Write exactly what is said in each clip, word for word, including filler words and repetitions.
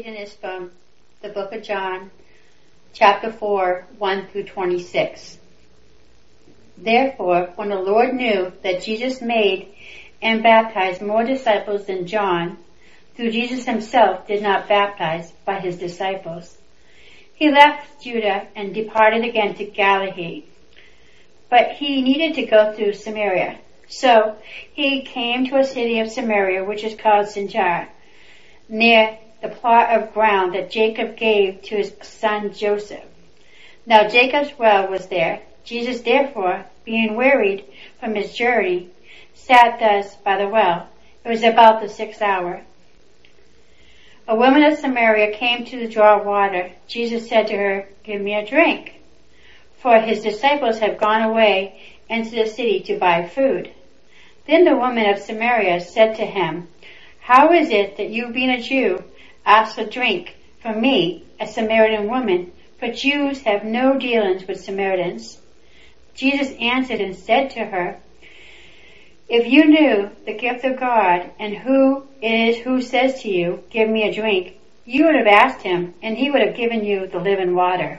reading is from the book of John, chapter four, one through twenty-six. Therefore, when the Lord knew that Jesus made and baptized more disciples than John, though Jesus himself did not baptize but his disciples, he left Judah and departed again to Galilee. But he needed to go through Samaria. So he came to a city of Samaria, which is called Sychar, near the plot of ground that Jacob gave to his son Joseph. Now Jacob's well was there. Jesus therefore, being wearied from his journey, sat thus by the well. It was about the sixth hour. A woman of Samaria came to draw water. Jesus said to her, "Give me a drink," for his disciples had gone away into the city to buy food. Then the woman of Samaria said to him, "How is it that you, being a Jew, ask a drink from me, a Samaritan woman? For Jews have no dealings with Samaritans." Jesus answered and said to her, "If you knew the gift of God and who it is who says to you, 'Give me a drink,' you would have asked him, and he would have given you the living water."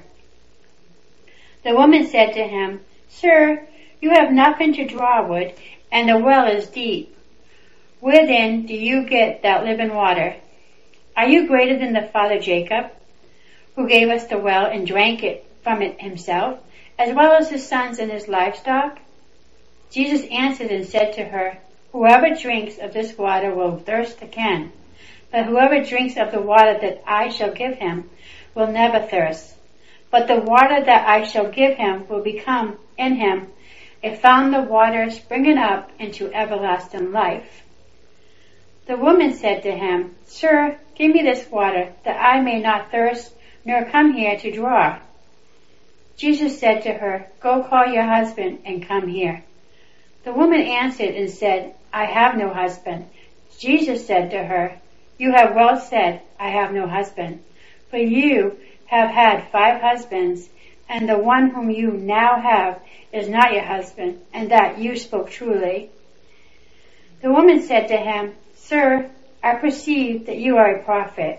The woman said to him, "Sir, you have nothing to draw with, and the well is deep. Where then do you get that living water? Are you greater than the father Jacob, who gave us the well and drank it from it himself, as well as his sons and his livestock?" Jesus answered and said to her, "Whoever drinks of this water will thirst again, but whoever drinks of the water that I shall give him will never thirst. But the water that I shall give him will become in him a fountain of water springing up into everlasting life." The woman said to him, "Sir, give me this water, that I may not thirst, nor come here to draw." Jesus said to her, "Go call your husband and come here." The woman answered and said, "I have no husband." Jesus said to her, "You have well said, 'I have no husband,' for you have had five husbands, and the one whom you now have is not your husband, and that you spoke truly." The woman said to him, "Sir, I perceive that you are a prophet.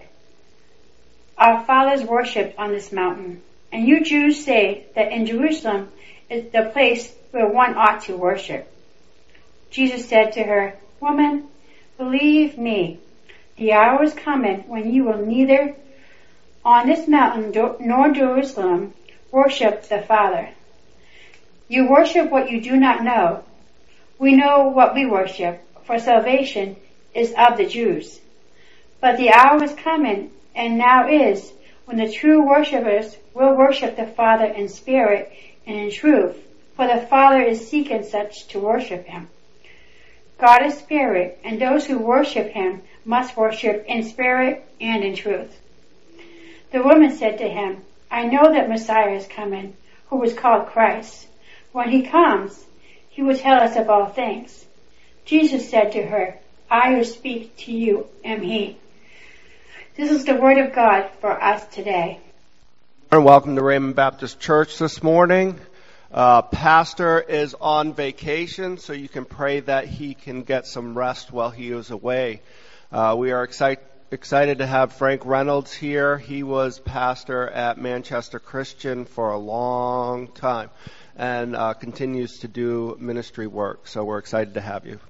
Our fathers worshipped on this mountain, and you Jews say that in Jerusalem is the place where one ought to worship." Jesus said to her, "Woman, believe me, the hour is coming when you will neither on this mountain nor Jerusalem worship the Father. You worship what you do not know. We know what we worship, for salvation is of the Jews. But the hour is coming, and now is, when the true worshippers will worship the Father in spirit and in truth, for the Father is seeking such to worship him. God is spirit, and those who worship him must worship in spirit and in truth." The woman said to him, "I know that Messiah is coming, who is called Christ. When he comes, he will tell us of all things." Jesus said to her, "I who speak to you am he." This is the word of God for us today. And welcome to Raymond Baptist Church this morning. Uh, Pastor is on vacation, so you can pray that he can get some rest while he is away. Uh, we are excited excited to have Frank Reynolds here. He was pastor at Manchester Christian for a long time and uh, continues to do ministry work. So we're excited to have you.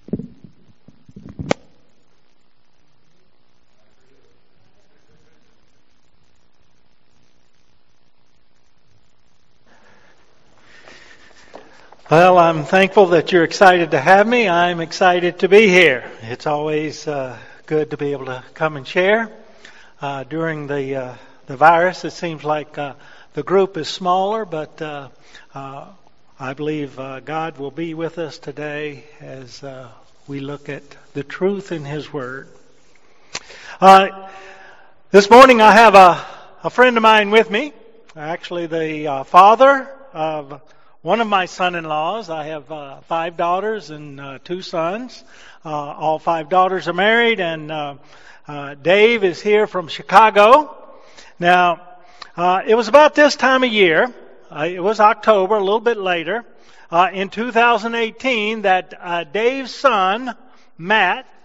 Well, I'm thankful that you're excited to have me. I'm excited to be here. It's always uh, good to be able to come and share. Uh, during the uh, the virus, it seems like uh, the group is smaller, but uh, uh, I believe uh, God will be with us today as uh, we look at the truth in His Word. Uh, this morning I have a, a friend of mine with me, actually the uh, father of one of my son-in-laws. I have uh, five daughters and uh, two sons. Uh, all five daughters are married, and uh, uh, Dave is here from Chicago. Now, uh, it was about this time of year, uh, it was October, a little bit later, uh, in two thousand eighteen, that uh, Dave's son, Matt,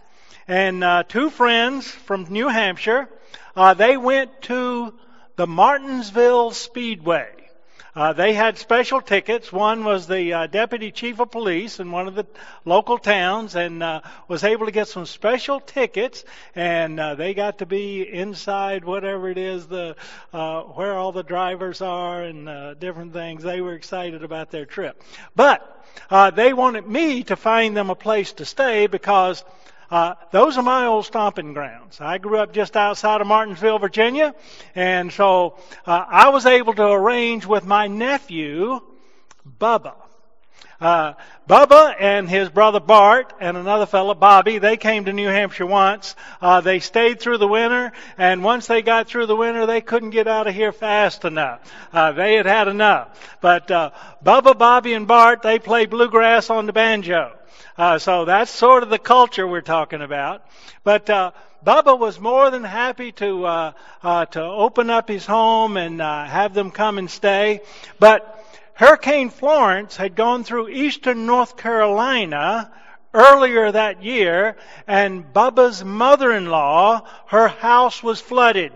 and uh, two friends from New Hampshire, uh, they went to the Martinsville Speedway. Uh, they had special tickets. One was the uh, deputy chief of police in one of the local towns, and uh, was able to get some special tickets, and uh, they got to be inside whatever it is, the uh, where all the drivers are and uh, different things. They were excited about their trip. But uh, they wanted me to find them a place to stay because Uh, those are my old stomping grounds. I grew up just outside of Martinsville, Virginia, and so uh, I was able to arrange with my nephew, Bubba. Uh, Bubba and his brother Bart and another fellow, Bobby, they came to New Hampshire once. Uh, they stayed through the winter, and once they got through the winter, they couldn't get out of here fast enough. Uh, they had had enough. But uh, Bubba, Bobby, and Bart, they play bluegrass on the banjo. Uh, so that's sort of the culture we're talking about. But uh, Bubba was more than happy to uh, uh, to open up his home and uh, have them come and stay. But Hurricane Florence had gone through eastern North Carolina earlier that year, and Bubba's mother-in-law, her house was flooded.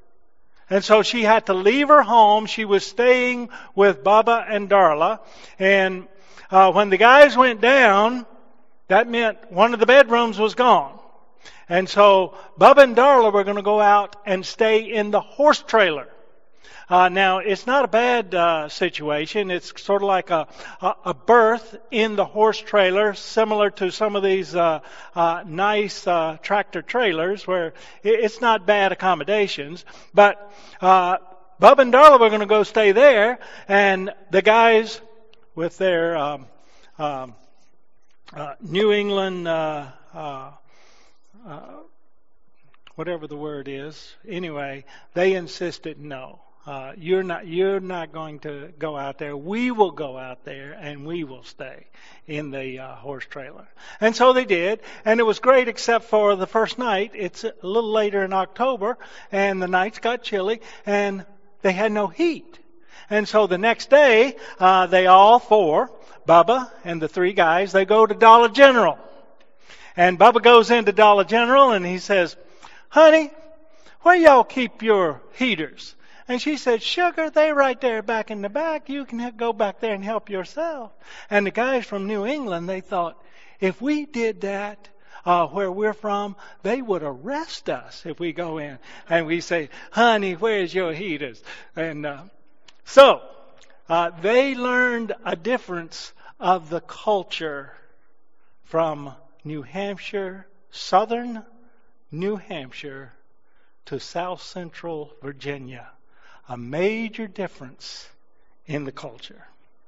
And so she had to leave her home. She was staying with Bubba and Darla. And uh, when the guys went down, that meant one of the bedrooms was gone. And so Bubba and Darla were going to go out and stay in the horse trailer. Uh, now, it's not a bad uh, situation. It's sort of like a, a, a berth in the horse trailer, similar to some of these uh, uh, nice uh, tractor trailers where it, it's not bad accommodations. But uh, Bubba and Darla were going to go stay there, and the guys with their um, um, uh, New England, uh, uh, uh, whatever the word is, anyway, they insisted no. Uh, you're not, you're not going to go out there. We will go out there and we will stay in the uh, horse trailer. And so they did. And it was great except for the first night. It's a little later in October and the nights got chilly and they had no heat. And so the next day, uh, they all four, Bubba and the three guys, they go to Dollar General. And Bubba goes into Dollar General and he says, "Honey, where y'all keep your heaters?" And she said, "Sugar, they're right there back in the back. You can go back there and help yourself." And the guys from New England, they thought, if we did that uh, where we're from, they would arrest us if we go in. And we say, "Honey, where's your heaters?" And uh, so uh, they learned a difference of the culture from New Hampshire, southern New Hampshire, to south central Virginia. A major difference in the culture.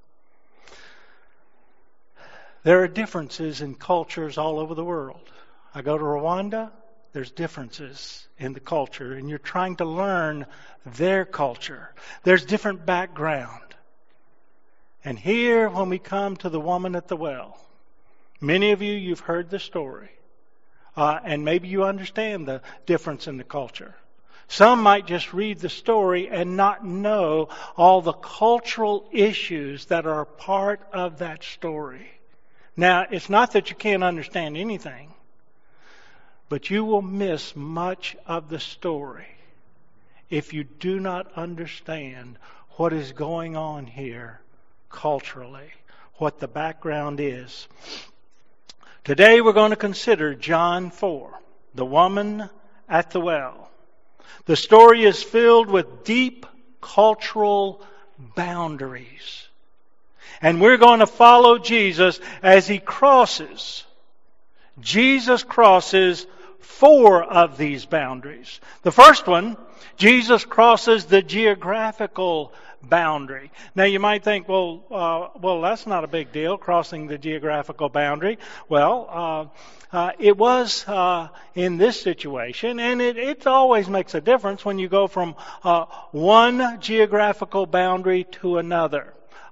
There are differences in cultures all over the world. I go to Rwanda, there's differences in the culture, and you're trying to learn their culture. There's different background. And here, when we come to the woman at the well, many of you, you've heard the story. Uh, and maybe you understand the difference in the culture. Some might just read the story and not know all the cultural issues that are part of that story. Now, it's not that you can't understand anything, but you will miss much of the story if you do not understand what is going on here culturally, what the background is. Today we're going to consider John four, the woman at the well. The story is filled with deep cultural boundaries. And we're going to follow Jesus as he crosses. Jesus crosses four of these boundaries. The first one, Jesus crosses the geographical boundary. Now you might think, well, uh, well, that's not a big deal, crossing the geographical boundary. Well, uh, uh, it was uh, in this situation, and it, it always makes a difference when you go from uh, one geographical boundary to another.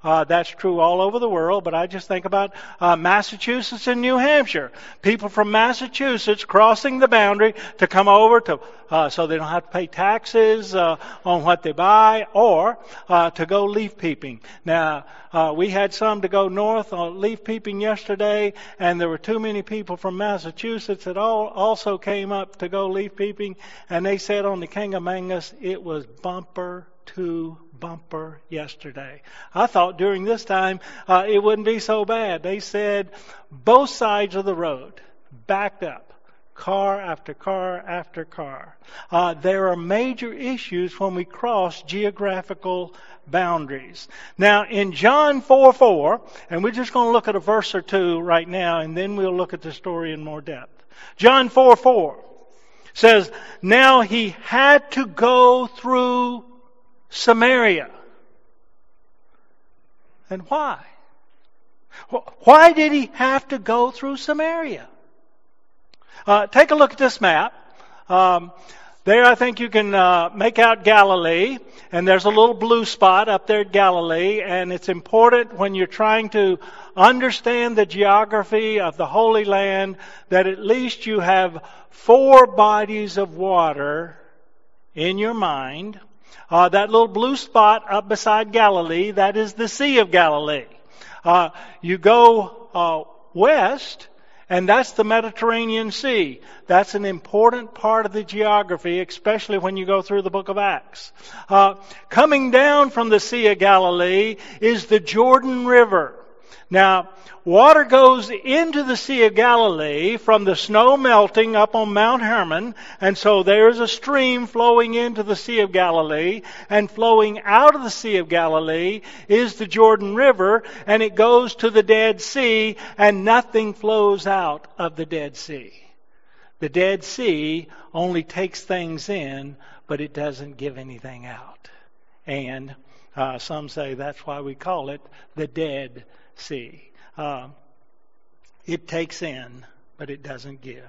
Uh, that's true all over the world, but I just think about uh, Massachusetts and New Hampshire. People from Massachusetts crossing the boundary to come over to, uh, so they don't have to pay taxes uh, on what they buy, or uh, to go leaf peeping. Now, uh, we had some to go north on leaf peeping yesterday, and there were too many people from Massachusetts that all also came up to go leaf peeping, and they said on the Kangamangas it was bumper to bumper yesterday. I thought during this time uh, it wouldn't be so bad. They said both sides of the road backed up, car after car after car. Uh, there are major issues when we cross geographical boundaries. Now in John four four, and we're just going to look at a verse or two right now, and then we'll look at the story in more depth. John four four says, now he had to go through Samaria. And why? Why did he have to go through Samaria? Uh, take a look at this map. Um, there I think you can uh, make out Galilee, and there's a little blue spot up there at Galilee, and it's important when you're trying to understand the geography of the Holy Land that at least you have four bodies of water in your mind. Uh, that little blue spot up beside Galilee, that is the Sea of Galilee. Uh, you go uh, west, and that's the Mediterranean Sea. That's an important part of the geography, especially when you go through the book of Acts. Uh, coming down from the Sea of Galilee is the Jordan River. Now, water goes into the Sea of Galilee from the snow melting up on Mount Hermon, and so there's a stream flowing into the Sea of Galilee, and flowing out of the Sea of Galilee is the Jordan River, and it goes to the Dead Sea, and nothing flows out of the Dead Sea. The Dead Sea only takes things in, but it doesn't give anything out. And uh, some say that's why we call it the Dead Sea. Uh, it takes in, but it doesn't give.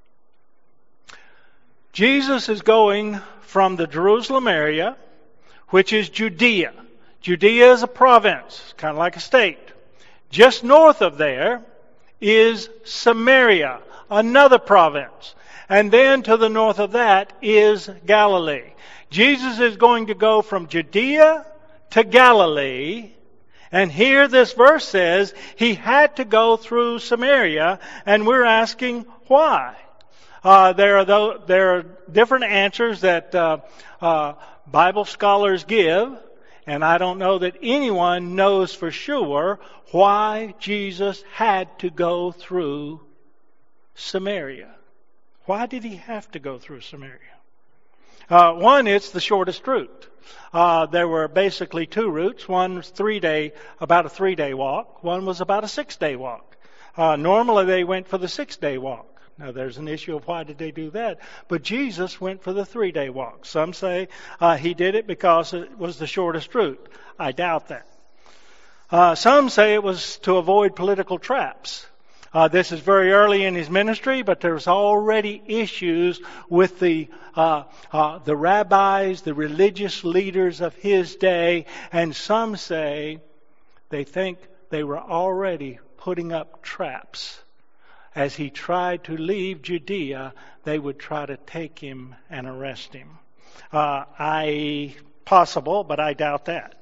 Jesus is going from the Jerusalem area, which is Judea. Judea is a province, kind of like a state. Just north of there is Samaria, another province. And then to the north of that is Galilee. Jesus is going to go from Judea to Galilee. And here this verse says he had to go through Samaria, and we're asking why. Uh, there are th- there are different answers that uh, uh, Bible scholars give, and I don't know that anyone knows for sure why Jesus had to go through Samaria. Why did he have to go through Samaria? Uh, one, it's the shortest route. Uh, there were basically two routes. One was three day, about a three day walk. One was about a six day walk. Uh, normally they went for the six day walk. Now there's an issue of why did they do that. But Jesus went for the three day walk. Some say uh, he did it because it was the shortest route. I doubt that. Uh, some say it was to avoid political traps. Uh, this is very early in his ministry, but there's already issues with the uh, uh, the rabbis, the religious leaders of his day, and some say they think they were already putting up traps. As he tried to leave Judea, they would try to take him and arrest him. Uh, I possible, but I doubt that.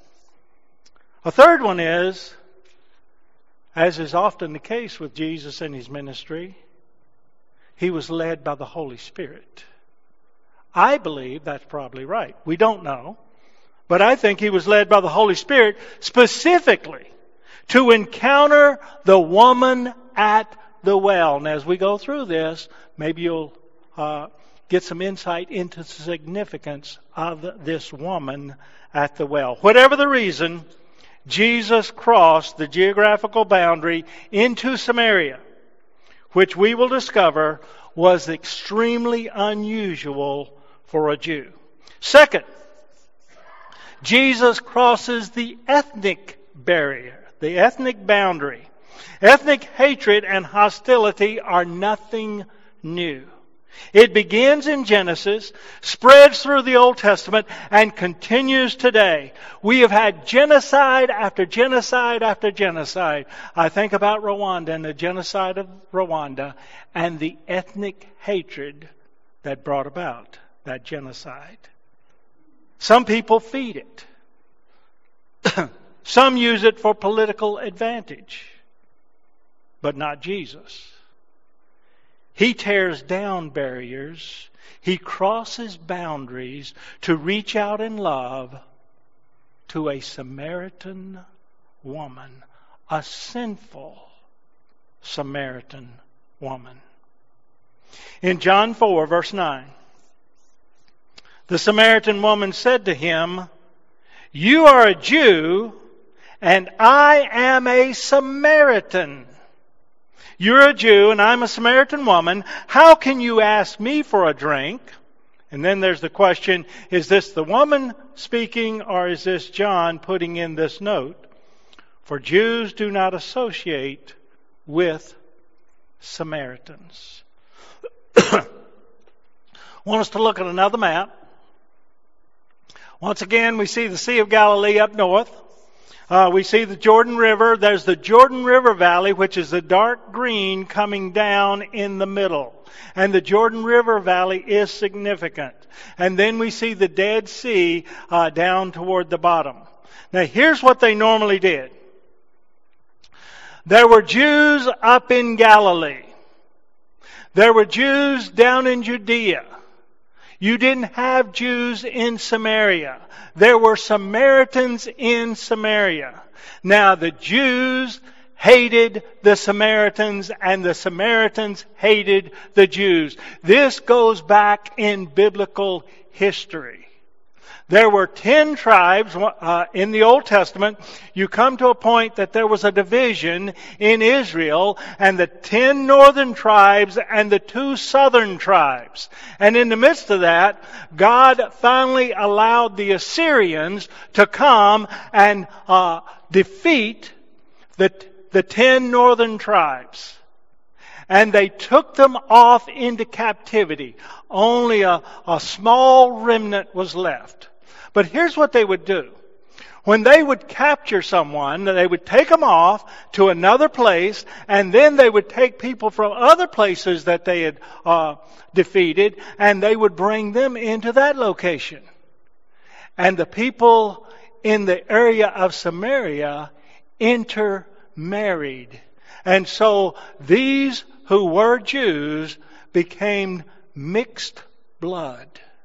A third one is, as is often the case with Jesus and his ministry, he was led by the Holy Spirit. I believe that's probably right. We don't know. But I think he was led by the Holy Spirit specifically to encounter the woman at the well. And as we go through this, maybe you'll uh, get some insight into the significance of this woman at the well. Whatever the reason, Jesus crossed the geographical boundary into Samaria, which we will discover was extremely unusual for a Jew. Second, Jesus crosses the ethnic barrier, the ethnic boundary. Ethnic hatred and hostility are nothing new. It begins in Genesis, spreads through the Old Testament, and continues today. We have had genocide after genocide after genocide. I think about Rwanda and the genocide of Rwanda and the ethnic hatred that brought about that genocide. Some people feed it. Some use it for political advantage, but not Jesus. He tears down barriers. He crosses boundaries to reach out in love to a Samaritan woman, a sinful Samaritan woman. In John four, verse nine, the Samaritan woman said to him, "You are a Jew, and I am a Samaritan. You're a Jew and I'm a Samaritan woman. How can you ask me for a drink?" And then there's the question, is this the woman speaking or is this John putting in this note? For Jews do not associate with Samaritans. I want us to look at another map. Once again, we see the Sea of Galilee up north. Uh, we see the Jordan River. There's the Jordan River Valley, which is the dark green coming down in the middle. And the Jordan River Valley is significant. And then we see the Dead Sea uh, down toward the bottom. Now here's what they normally did. There were Jews up in Galilee. There were Jews down in Judea. You didn't have Jews in Samaria. There were Samaritans in Samaria. Now the Jews hated the Samaritans and the Samaritans hated the Jews. This goes back in biblical history. There were ten tribes uh, in the Old Testament. You come to a point that there was a division in Israel, and the ten northern tribes and the two southern tribes. And in the midst of that, God finally allowed the Assyrians to come and uh, defeat the, the ten northern tribes. And they took them off into captivity. Only a, a small remnant was left. But here's what they would do. When they would capture someone, they would take them off to another place, and then they would take people from other places that they had uh, defeated, and they would bring them into that location. And the people in the area of Samaria intermarried. And so these who were Jews became mixed blood.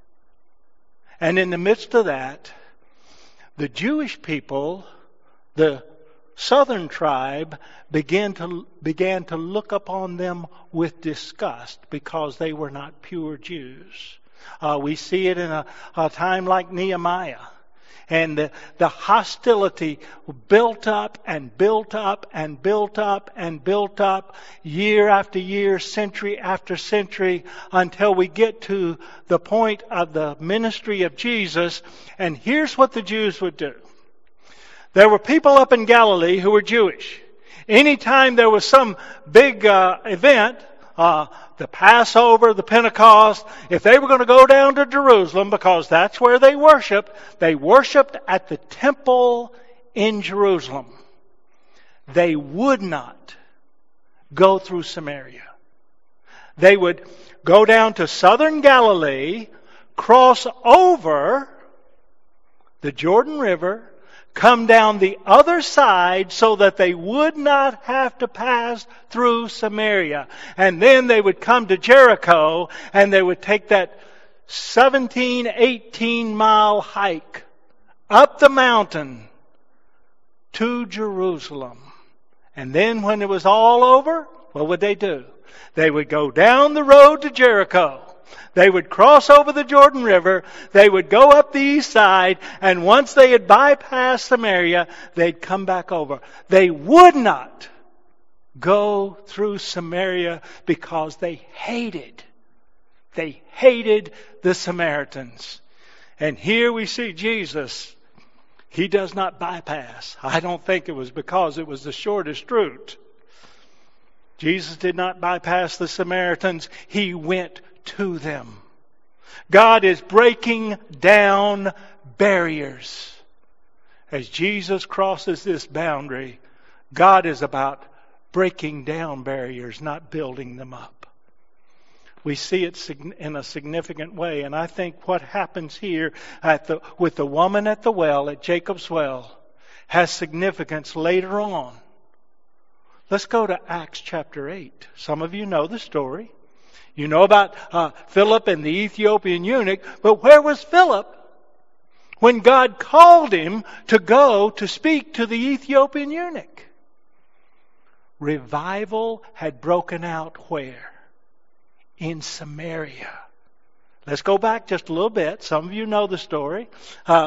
And in the midst of that, the Jewish people, the southern tribe, began to began to look upon them with disgust because they were not pure Jews. Uh, we see it in a, a time like Nehemiah. And the, the hostility built up and built up and built up and built up year after year, century after century, until we get to the point of the ministry of Jesus. And here's what the Jews would do. There were people up in Galilee who were Jewish. Anytime there was some big uh, event, uh, the Passover, the Pentecost, if they were going to go down to Jerusalem, because that's where they worshiped, they worshiped at the temple in Jerusalem. They would not go through Samaria. They would go down to southern Galilee, cross over the Jordan River, come down the other side so that they would not have to pass through Samaria. And then they would come to Jericho and they would take that seventeen, eighteen mile hike up the mountain to Jerusalem. And then when it was all over, what would they do? They would go down the road to Jericho. They would cross over the Jordan River. They would go up the east side. And once they had bypassed Samaria, they'd come back over. They would not go through Samaria because they hated, they hated the Samaritans. And here we see Jesus. He does not bypass. I don't think it was because it was the shortest route. Jesus did not bypass the Samaritans. He went to them. God is breaking down barriers. As Jesus crosses this boundary, God is about breaking down barriers, not building them up. We see it in a significant way, and I think what happens here at the, with the woman at the well, at Jacob's well, has significance later on. Let's go to Acts chapter eight. Some of you know the story. You know about uh, Philip and the Ethiopian eunuch, but where was Philip when God called him to go to speak to the Ethiopian eunuch? Revival had broken out where? In Samaria. Let's go back just a little bit. Some of you know the story. Uh,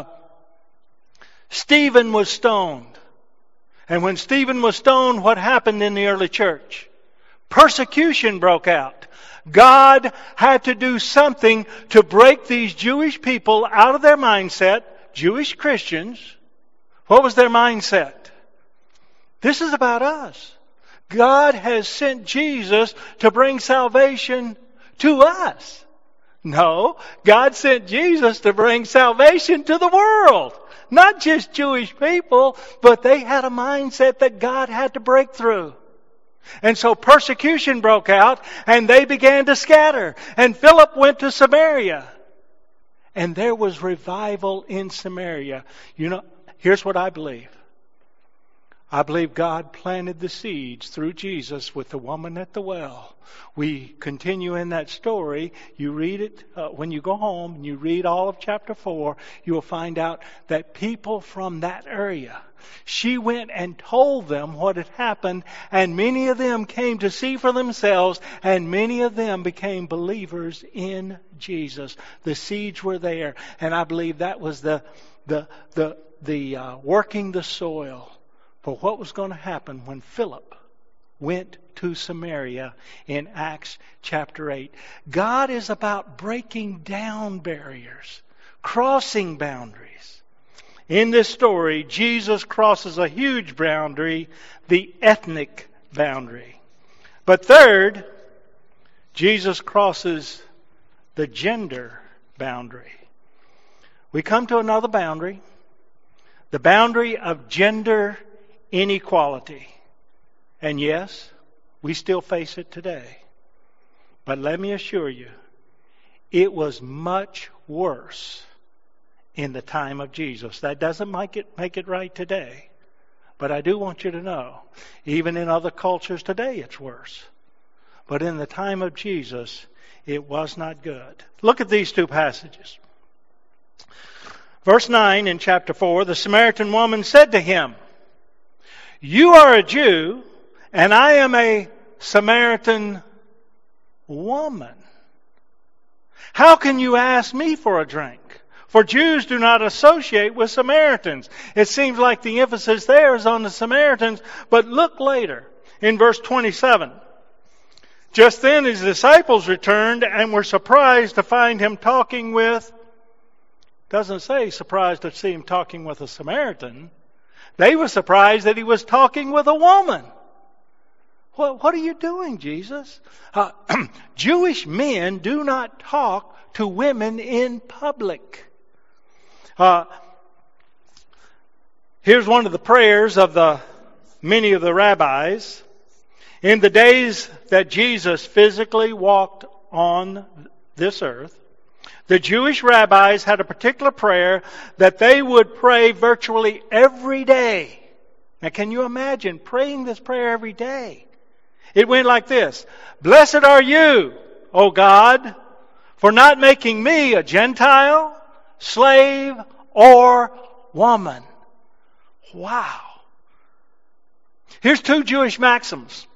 Stephen was stoned. And when Stephen was stoned, what happened in the early church? Persecution broke out. God had to do something to break these Jewish people out of their mindset, Jewish Christians. What was their mindset? This is about us. God has sent Jesus to bring salvation to us. No, God sent Jesus to bring salvation to the world. Not just Jewish people, but they had a mindset that God had to break through. And so persecution broke out, and they began to scatter. And Philip went to Samaria. And there was revival in Samaria. You know, here's what I believe. I believe God planted the seeds through Jesus with the woman at the well. We continue in that story. You read it uh, when you go home and you read all of chapter four. You will find out that people from that area, she went and told them what had happened, and many of them came to see for themselves, and many of them became believers in Jesus. The seeds were there, and I believe that was the the the the uh, working the soil for what was going to happen when Philip went to Samaria in Acts chapter eight. God is about breaking down barriers, crossing boundaries. In this story, Jesus crosses a huge boundary, the ethnic boundary. But third, Jesus crosses the gender boundary. We come to another boundary, the boundary of gender inequality. And yes, we still face it today. But let me assure you, it was much worse in the time of Jesus. That doesn't make it make it right today. But I do want you to know, even in other cultures today, it's worse. But in the time of Jesus, it was not good. Look at these two passages. Verse nine in chapter four, the Samaritan woman said to him, "You are a Jew, and I am a Samaritan woman. How can you ask me for a drink? For Jews do not associate with Samaritans." It seems like the emphasis there is on the Samaritans, but look later in verse twenty-seven. Just then his disciples returned and were surprised to find him talking with, doesn't say surprised to see him talking with a Samaritan. They were surprised that he was talking with a woman. What, what are you doing, Jesus? Uh, Jewish men do not talk to women in public. Uh, here's one of the prayers of the many of the rabbis. In the days that Jesus physically walked on this earth, the Jewish rabbis had a particular prayer that they would pray virtually every day. Now, can you imagine praying this prayer every day? It went like this: "Blessed are you, O God, for not making me a Gentile, slave, or woman." Wow. Here's two Jewish maxims.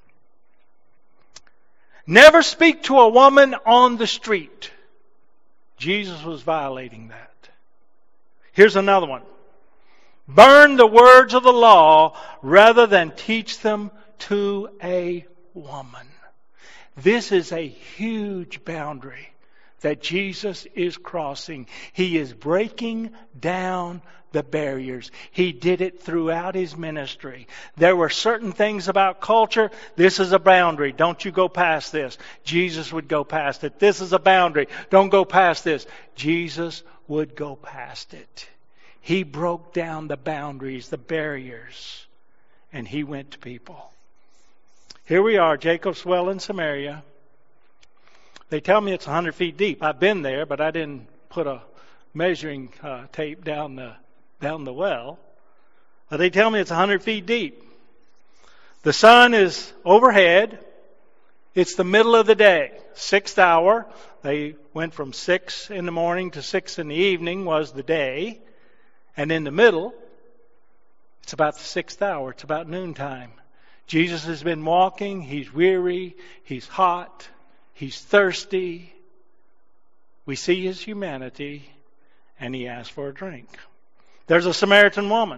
Never speak to a woman on the street. Jesus was violating that. Here's another one. Burn the words of the law rather than teach them to a woman. This is a huge boundary that Jesus is crossing. He is breaking down the barriers. He did it throughout His ministry. There were certain things about culture. This is a boundary. Don't you go past this. Jesus would go past it. This is a boundary. Don't go past this. Jesus would go past it. He broke down the boundaries, the barriers, and He went to people. Here we are, Jacob's well in Samaria. They tell me it's one hundred feet deep. I've been there, but I didn't put a measuring uh, tape down the down the well. But they tell me it's one hundred feet deep. The sun is overhead. It's the middle of the day, sixth hour. They went from six in the morning to six in the evening was the day. And in the middle, it's about the sixth hour. It's about noontime. Jesus has been walking. He's weary. He's hot. He's thirsty. We see His humanity, and He asks for a drink. There's a Samaritan woman.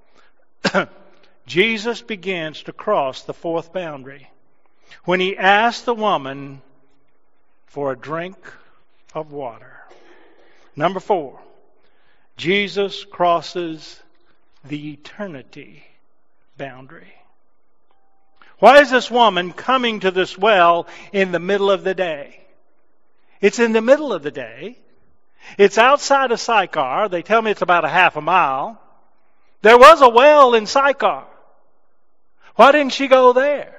Jesus begins to cross the fourth boundary when He asks the woman for a drink of water. Number four, Jesus crosses the eternity boundary. Why is this woman coming to this well in the middle of the day? It's in the middle of the day. It's outside of Sychar. They tell me it's about a half a mile. There was a well in Sychar. Why didn't she go there?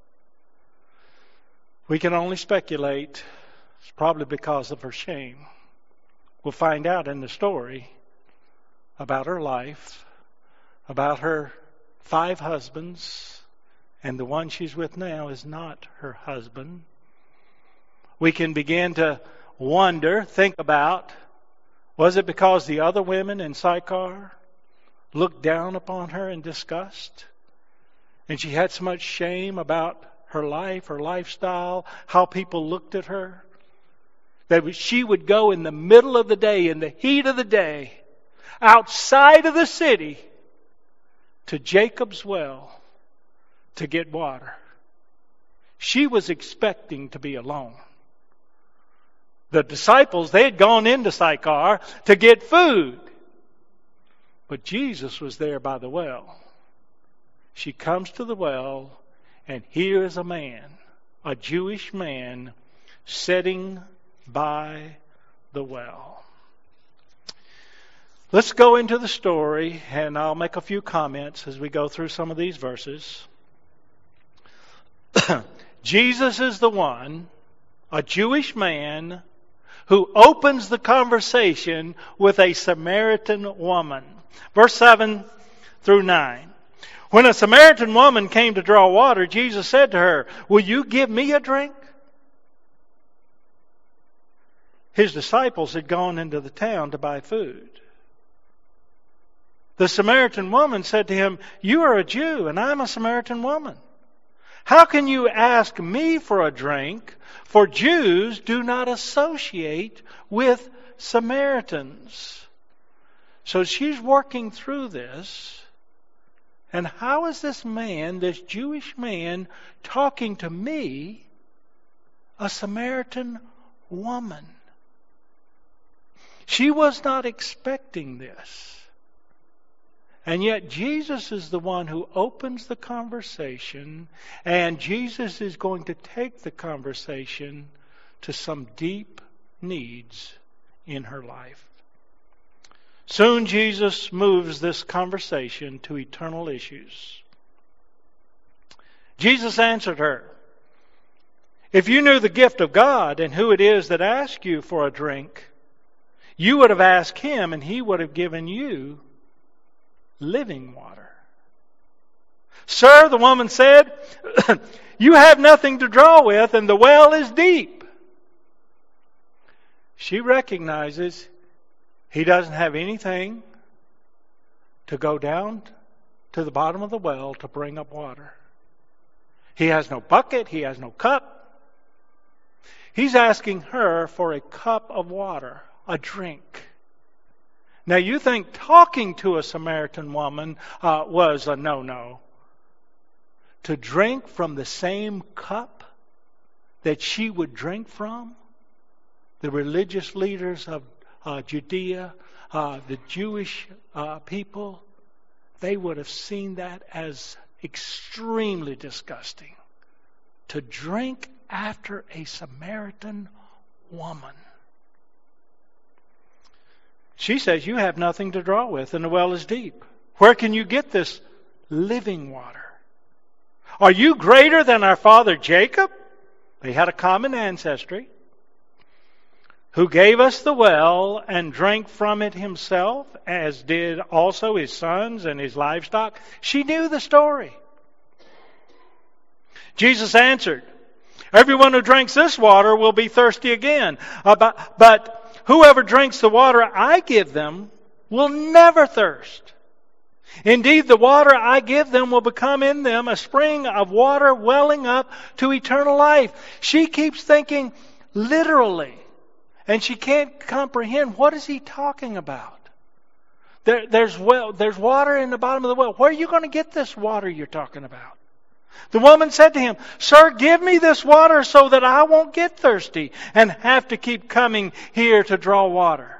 We can only speculate. It's probably because of her shame. We'll find out in the story about her life, about her five husbands, and the one she's with now is not her husband. We can begin to wonder, think about, was it because the other women in Sychar looked down upon her in disgust? And she had so much shame about her life, her lifestyle, how people looked at her, that she would go in the middle of the day, in the heat of the day, outside of the city, to Jacob's well, to get water. She was expecting to be alone. The disciples, they had gone into Sychar to get food. But Jesus was there by the well. She comes to the well, and here is a man, a Jewish man, sitting by the well. Let's go into the story, and I'll make a few comments as we go through some of these verses. Jesus is the one, a Jewish man, who opens the conversation with a Samaritan woman. Verse seven through nine. When a Samaritan woman came to draw water, Jesus said to her, "Will you give me a drink?" His disciples had gone into the town to buy food. The Samaritan woman said to him, "You are a Jew, and I'm a Samaritan woman. How can you ask me for a drink? For Jews do not associate with Samaritans." So she's working through this. And how is this man, this Jewish man, talking to me, a Samaritan woman? She was not expecting this. And yet Jesus is the one who opens the conversation, and Jesus is going to take the conversation to some deep needs in her life. Soon Jesus moves this conversation to eternal issues. Jesus answered her, "If you knew the gift of God and who it is that asks you for a drink, you would have asked Him, and He would have given you living water." "Sir," the woman said, "you have nothing to draw with, and the well is deep." She recognizes he doesn't have anything to go down to the bottom of the well to bring up water. He has no bucket. He has no cup. He's asking her for a cup of water, a drink. Now you think talking to a Samaritan woman uh, was a no-no. To drink from the same cup that she would drink from the religious leaders of uh, Judea, uh, the Jewish uh, people, they would have seen that as extremely disgusting. To drink after a Samaritan woman. She says, you have nothing to draw with, and the well is deep. Where can you get this living water? Are you greater than our father Jacob? They had a common ancestry. Who gave us the well and drank from it himself, as did also his sons and his livestock. She knew the story. Jesus answered, everyone who drinks this water will be thirsty again. Uh, but, but whoever drinks the water I give them will never thirst. Indeed, the water I give them will become in them a spring of water welling up to eternal life. She keeps thinking literally. And she can't comprehend, what is he talking about? There, there's well, there's water in the bottom of the well. Where are you going to get this water you're talking about? The woman said to him, Sir, give me this water so that I won't get thirsty and have to keep coming here to draw water.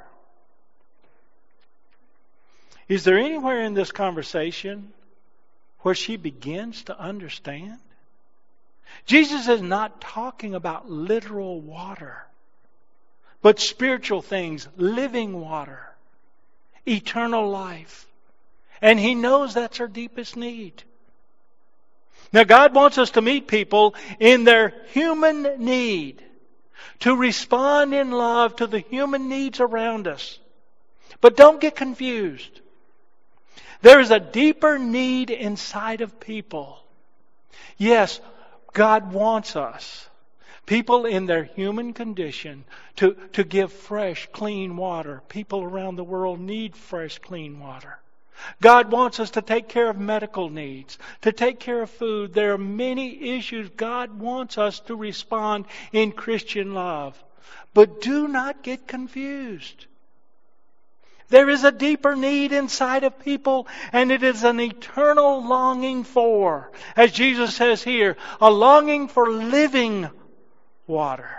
Is there anywhere in this conversation where she begins to understand? Jesus is not talking about literal water, but spiritual things, living water, eternal life. And He knows that's her deepest need. Now God wants us to meet people in their human need, to respond in love to the human needs around us. But don't get confused. There is a deeper need inside of people. Yes, God wants us, people in their human condition, to, to give fresh, clean water. People around the world need fresh, clean water. God wants us to take care of medical needs, to take care of food. There are many issues God wants us to respond in Christian love. But do not get confused. There is a deeper need inside of people, and it is an eternal longing for, as Jesus says here, a longing for living water.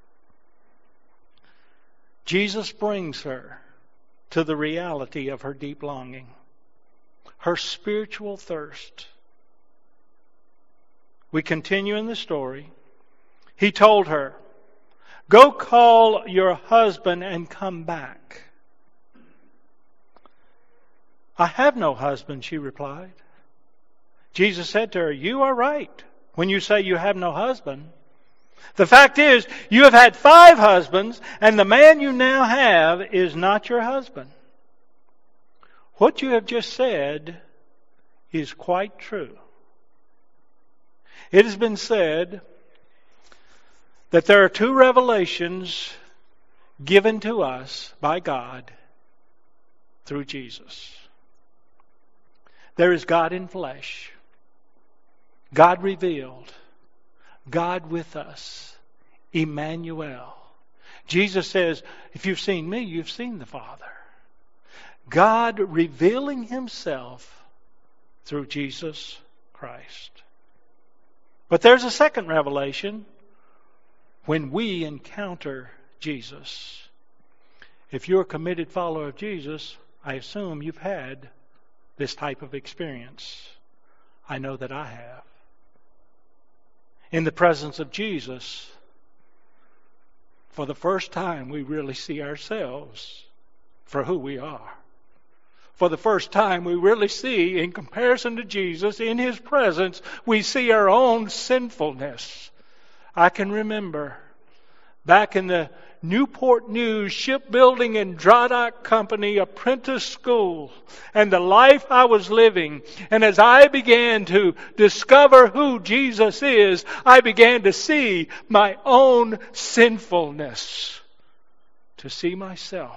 Jesus brings her to the reality of her deep longing, her spiritual thirst. We continue in the story. He told her, Go call your husband and come back. I have no husband, she replied. Jesus said to her, You are right when you say you have no husband. The fact is, you have had five husbands, and the man you now have is not your husband. What you have just said is quite true. It has been said that there are two revelations given to us by God through Jesus. There is God in flesh, God revealed, God with us, Emmanuel. Jesus says, if you've seen me, you've seen the Father. God revealing Himself through Jesus Christ. But there's a second revelation when we encounter Jesus. If you're a committed follower of Jesus, I assume you've had this type of experience. I know that I have. In the presence of Jesus, for the first time, we really see ourselves for who we are. For the first time, we really see, in comparison to Jesus, in His presence, we see our own sinfulness. I can remember back in the Newport News Shipbuilding and Dry Dock Company apprentice school and the life I was living. And as I began to discover who Jesus is, I began to see my own sinfulness, to see myself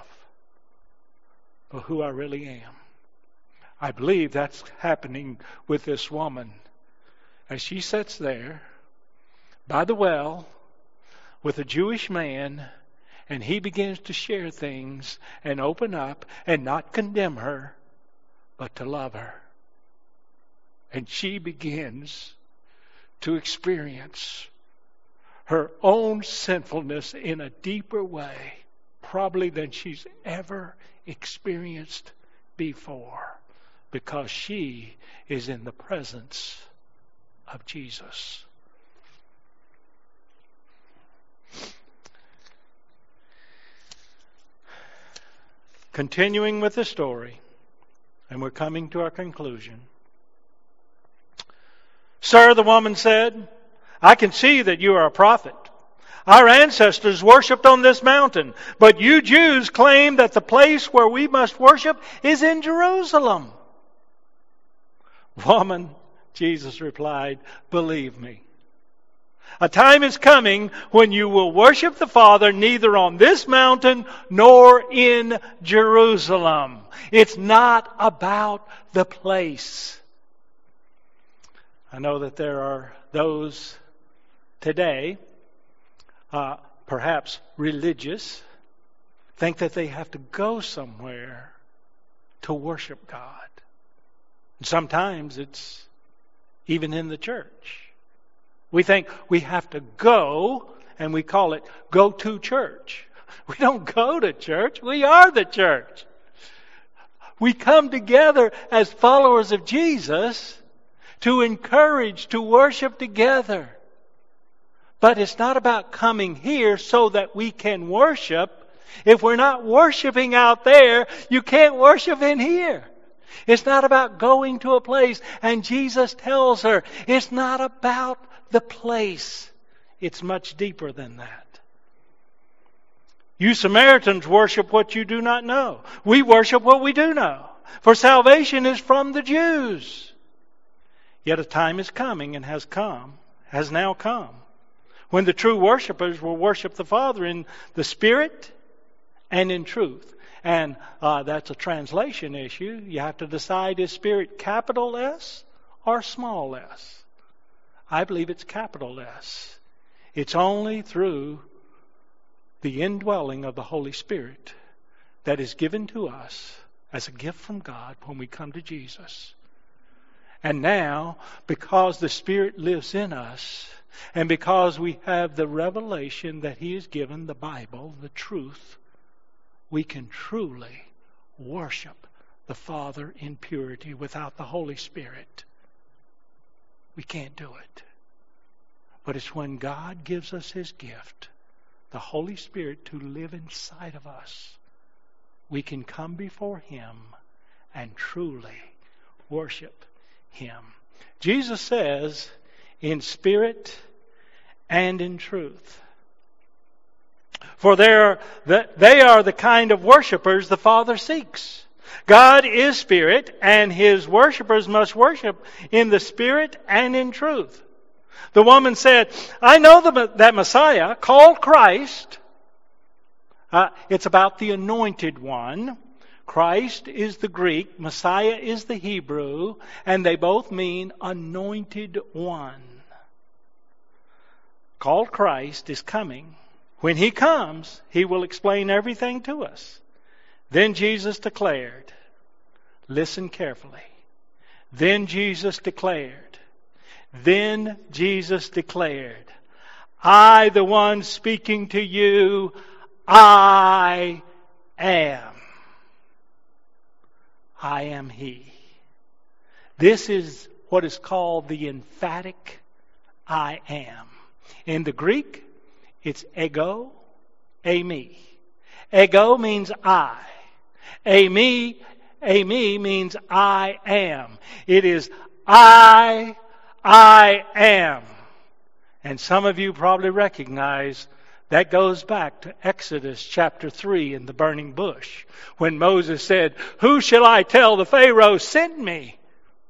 for who I really am. I believe that's happening with this woman as she sits there by the well with a Jewish man, and he begins to share things and open up and not condemn her, but to love her. And she begins to experience her own sinfulness in a deeper way, probably than she's ever experienced before, because she is in the presence of Jesus. Continuing with the story, and we're coming to our conclusion. Sir, the woman said, I can see that you are a prophet. Our ancestors worshipped on this mountain, but you Jews claim that the place where we must worship is in Jerusalem. Woman, Jesus replied, believe me. A time is coming when you will worship the Father neither on this mountain nor in Jerusalem. It's not about the place. I know that there are those today, uh, perhaps religious, think that they have to go somewhere to worship God. And sometimes it's even in the church. We think we have to go, and we call it go to church. We don't go to church. We are the church. We come together as followers of Jesus to encourage, to worship together. But it's not about coming here so that we can worship. If we're not worshiping out there, you can't worship in here. It's not about going to a place. And Jesus tells her, it's not about the place. It's much deeper than that. You Samaritans worship what you do not know. We worship what we do know. For salvation is from the Jews. Yet a time is coming and has come, has now come, when the true worshipers will worship the Father in the Spirit and in truth. And uh, that's a translation issue. You have to decide, is Spirit capital S or small s? I believe it's capital S. It's only through the indwelling of the Holy Spirit that is given to us as a gift from God when we come to Jesus. And now, because the Spirit lives in us, and because we have the revelation that He has given, the Bible, the truth, we can truly worship the Father in purity without the Holy Spirit. We can't do it. But it's when God gives us His gift, the Holy Spirit, to live inside of us, we can come before Him and truly worship Him. Jesus says, in spirit and in truth. For they are the, they are the kind of worshipers the Father seeks. God is spirit, and His worshipers must worship in the spirit and in truth. The woman said, I know the, that Messiah, called Christ, uh, it's about the anointed one. Christ is the Greek, Messiah is the Hebrew, and they both mean anointed one. Called Christ is coming. When He comes, He will explain everything to us. Then Jesus declared, listen carefully. Then Jesus declared, then Jesus declared, I, the one speaking to you, I am. I am He. This is what is called the emphatic I am. In the Greek, it's ego, eimi. Ego means I. Eimi, eimi means I am. It is I, I am. And some of you probably recognize that goes back to Exodus chapter three in the burning bush, when Moses said, who shall I tell the Pharaoh sent me?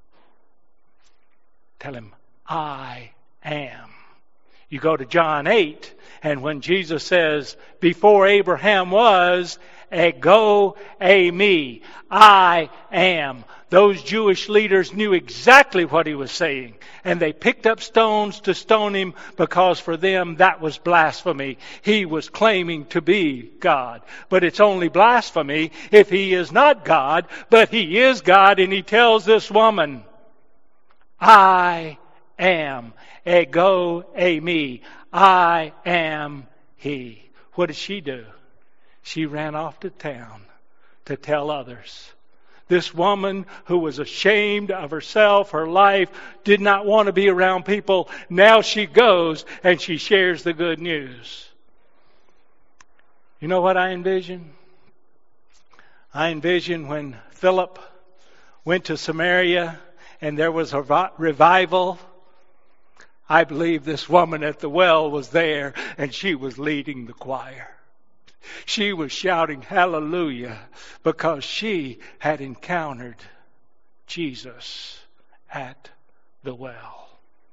Tell him, I am. You go to John eight, and when Jesus says, before Abraham was, ego eimi, I am. Those Jewish leaders knew exactly what He was saying. And they picked up stones to stone Him, because for them that was blasphemy. He was claiming to be God. But it's only blasphemy if He is not God, but He is God. And He tells this woman, I am. Ego eimi. I am He. What did she do? She ran off to town to tell others. This woman who was ashamed of herself, her life, did not want to be around people. Now she goes and she shares the good news. You know what I envision? I envision when Philip went to Samaria and there was a revival. I believe this woman at the well was there and she was leading the choir. She was shouting hallelujah because she had encountered Jesus at the well.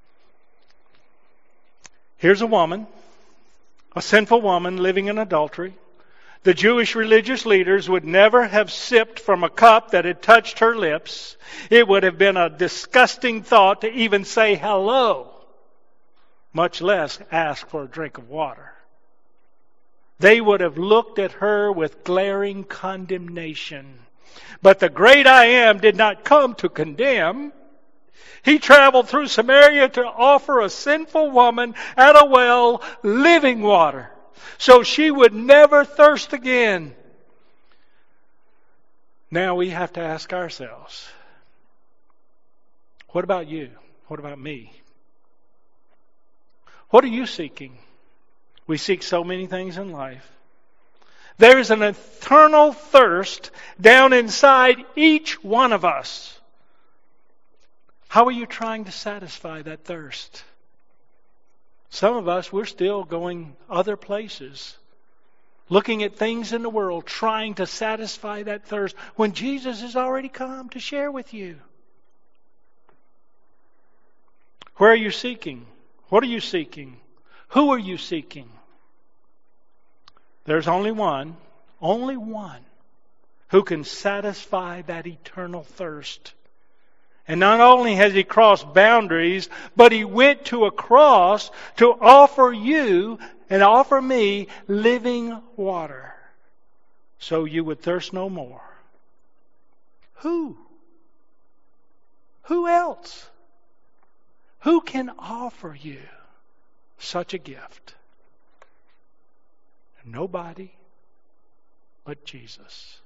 Here's a woman, a sinful woman living in adultery. The Jewish religious leaders would never have sipped from a cup that had touched her lips. It would have been a disgusting thought to even say hello, much less ask for a drink of water. They would have looked at her with glaring condemnation. But the great I Am did not come to condemn. He traveled through Samaria to offer a sinful woman at a well living water, so she would never thirst again. Now we have to ask ourselves, what about you? What about me? What are you seeking? We seek so many things in life. There's an eternal thirst down inside each one of us. How are you trying to satisfy that thirst? Some of us, we're still going other places, looking at things in the world, trying to satisfy that thirst when Jesus has already come to share with you. Where are you seeking? What are you seeking? Who are you seeking? There's only one, only one, who can satisfy that eternal thirst. And not only has He crossed boundaries, but He went to a cross to offer you and offer me living water, so you would thirst no more. Who? Who else? Who can offer you such a gift? Nobody but Jesus.